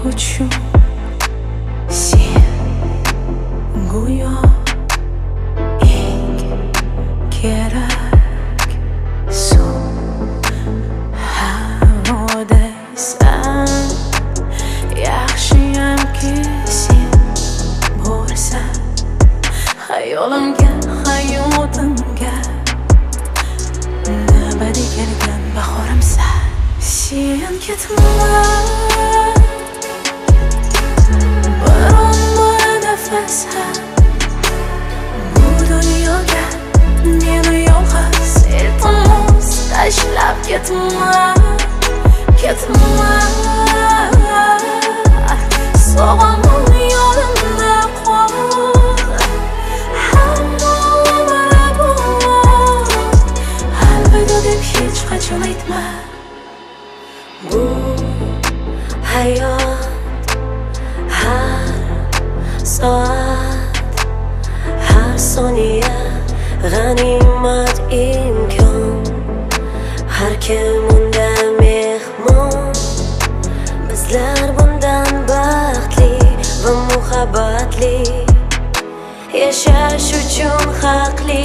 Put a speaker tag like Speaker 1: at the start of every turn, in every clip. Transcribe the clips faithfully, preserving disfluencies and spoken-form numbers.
Speaker 1: uchun sen go'yo eng kerak suv havodaysan. Yaxshiyamki sen borsan hayolimga, hayotimga nabadi kelgan bahorimsan. Sen ketma, biron bir nafas ham bu dunyoga meni yolg'iz iltimos tashlab ketma, ketma. Sog'aman yonimda qol, hamma umr bor. Alvida deb hech qachon aytma.
Speaker 2: Bu hayot har soat, har soniya g'animat imkon. Har kim unda mehmon, bizlar bundan baxtli va muhabbatli yashash uchun haqli.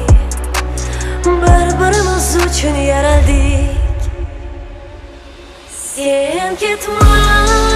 Speaker 2: Bir-birimiz uchun yaraldik. Sen ketma.